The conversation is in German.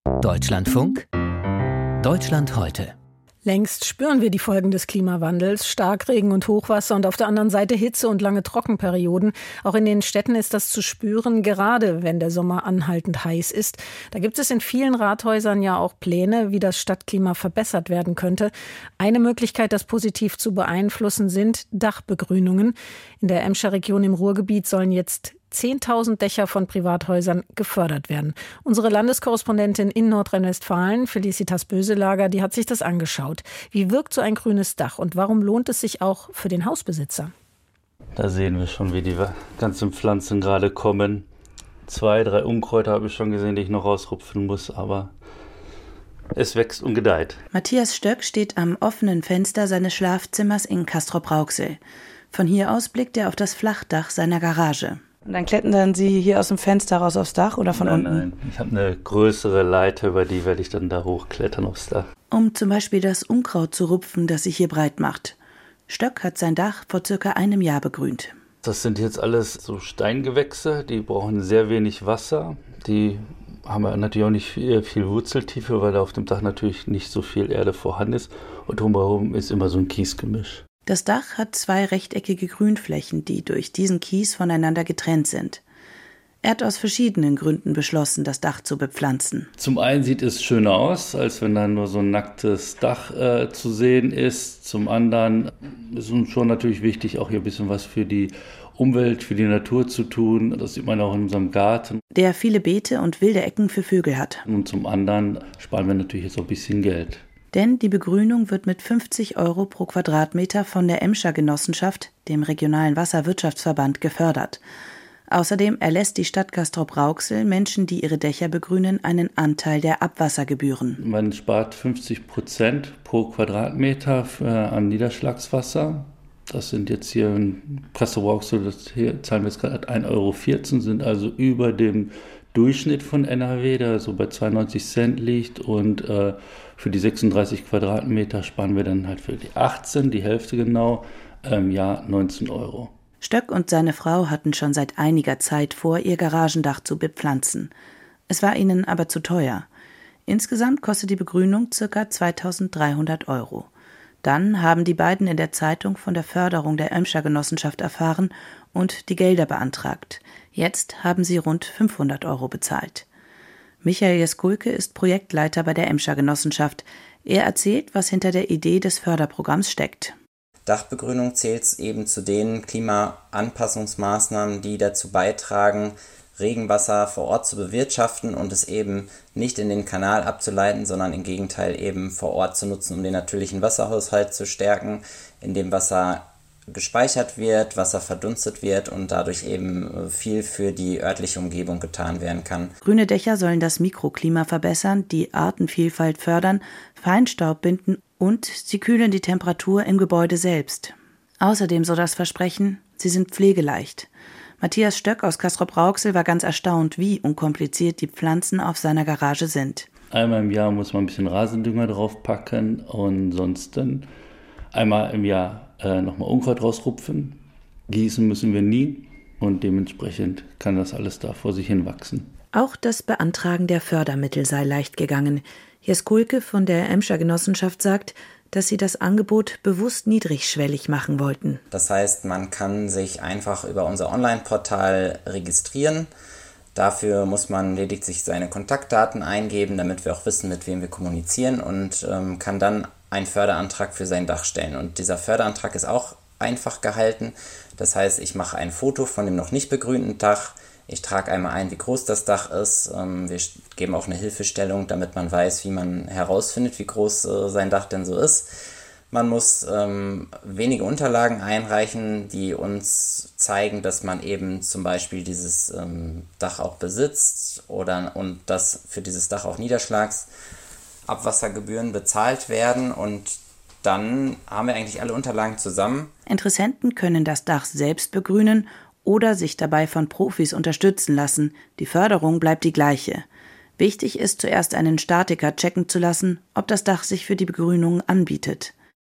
Deutschlandfunk, Deutschland heute. Längst spüren wir die Folgen des Klimawandels, Starkregen und Hochwasser und auf der anderen Seite Hitze und lange Trockenperioden. Auch in den Städten ist das zu spüren, gerade wenn der Sommer anhaltend heiß ist. Da gibt es in vielen Rathäusern ja auch Pläne, wie das Stadtklima verbessert werden könnte. Eine Möglichkeit, das positiv zu beeinflussen, sind Dachbegrünungen. In der Emscher Region im Ruhrgebiet sollen jetzt 10.000 Dächer von Privathäusern gefördert werden. Unsere Landeskorrespondentin in Nordrhein-Westfalen, Felicitas Böselager, die hat sich das angeschaut. Wie wirkt so ein grünes Dach und warum lohnt es sich auch für den Hausbesitzer? Da sehen wir schon, wie die ganzen Pflanzen gerade kommen. 2, 3 Unkräuter habe ich schon gesehen, die ich noch rausrupfen muss, aber es wächst und gedeiht. Matthias Stöck steht am offenen Fenster seines Schlafzimmers in Castrop-Rauxel. Von hier aus blickt er auf das Flachdach seiner Garage. Und dann klettern Sie hier aus dem Fenster raus aufs Dach oder von unten? Nein, ich habe eine größere Leiter, über die werde ich dann da hochklettern aufs Dach. Um zum Beispiel das Unkraut zu rupfen, das sich hier breit macht. Stöck hat sein Dach vor circa einem Jahr begrünt. Das sind jetzt alles so Steingewächse, die brauchen sehr wenig Wasser. Die haben natürlich auch nicht viel Wurzeltiefe, weil da auf dem Dach natürlich nicht so viel Erde vorhanden ist. Und drumherum ist immer so ein Kiesgemisch. Das Dach hat 2 rechteckige Grünflächen, die durch diesen Kies voneinander getrennt sind. Er hat aus verschiedenen Gründen beschlossen, das Dach zu bepflanzen. Zum einen sieht es schöner aus, als wenn da nur so ein nacktes Dach zu sehen ist. Zum anderen ist uns schon natürlich wichtig, auch hier ein bisschen was für die Umwelt, für die Natur zu tun. Das sieht man auch in unserem Garten. Der viele Beete und wilde Ecken für Vögel hat. Und zum anderen sparen wir natürlich jetzt auch ein bisschen Geld. Denn die Begrünung wird mit 50 € pro Quadratmeter von der Emscher Genossenschaft, dem regionalen Wasserwirtschaftsverband, gefördert. Außerdem erlässt die Stadt Castrop-Rauxel Menschen, die ihre Dächer begrünen, einen Anteil der Abwassergebühren. Man spart 50% pro Quadratmeter an Niederschlagswasser. Das sind jetzt hier in Castrop-Rauxel, hier zahlen wir jetzt gerade 1,14 €, sind also über dem Durchschnitt von NRW, der so bei 92 Cent liegt, und für die 36 Quadratmeter sparen wir dann halt für die 18, die Hälfte genau, im Jahr 19 €. Stöck und seine Frau hatten schon seit einiger Zeit vor, ihr Garagendach zu bepflanzen. Es war ihnen aber zu teuer. Insgesamt kostet die Begrünung ca. 2.300 €. Dann haben die beiden in der Zeitung von der Förderung der Emscher Genossenschaft erfahren und die Gelder beantragt. Jetzt haben sie rund 500 € bezahlt. Michael Jeskulke ist Projektleiter bei der Emscher Genossenschaft. Er erzählt, was hinter der Idee des Förderprogramms steckt. Dachbegrünung zählt eben zu den Klimaanpassungsmaßnahmen, die dazu beitragen, Regenwasser vor Ort zu bewirtschaften und es eben nicht in den Kanal abzuleiten, sondern im Gegenteil eben vor Ort zu nutzen, um den natürlichen Wasserhaushalt zu stärken, in dem Wasser gespeichert wird, Wasser verdunstet wird und dadurch eben viel für die örtliche Umgebung getan werden kann. Grüne Dächer sollen das Mikroklima verbessern, die Artenvielfalt fördern, Feinstaub binden und sie kühlen die Temperatur im Gebäude selbst. Außerdem soll das Versprechen, sie sind pflegeleicht. Matthias Stöck aus Castrop-Rauxel war ganz erstaunt, wie unkompliziert die Pflanzen auf seiner Garage sind. Einmal im Jahr muss man ein bisschen Rasendünger draufpacken und sonst dann einmal im Jahr nochmal Unkraut rausrupfen. Gießen müssen wir nie und dementsprechend kann das alles da vor sich hin wachsen. Auch das Beantragen der Fördermittel sei leicht gegangen. Jeskulke von der Emscher Genossenschaft sagt, dass sie das Angebot bewusst niedrigschwellig machen wollten. Das heißt, man kann sich einfach über unser Online-Portal registrieren. Dafür muss man lediglich seine Kontaktdaten eingeben, damit wir auch wissen, mit wem wir kommunizieren, und kann dann einen Förderantrag für sein Dach stellen. Und dieser Förderantrag ist auch einfach gehalten. Das heißt, ich mache ein Foto von dem noch nicht begrünten Dach. Ich trage einmal ein, wie groß das Dach ist. Wir geben auch eine Hilfestellung, damit man weiß, wie man herausfindet, wie groß sein Dach denn so ist. Man muss wenige Unterlagen einreichen, die uns zeigen, dass man eben zum Beispiel dieses Dach auch besitzt und dass für dieses Dach auch Niederschlagsabwassergebühren bezahlt werden, und dann haben wir eigentlich alle Unterlagen zusammen. Interessenten können das Dach selbst begrünen oder sich dabei von Profis unterstützen lassen. Die Förderung bleibt die gleiche. Wichtig ist zuerst einen Statiker checken zu lassen, ob das Dach sich für die Begrünung anbietet.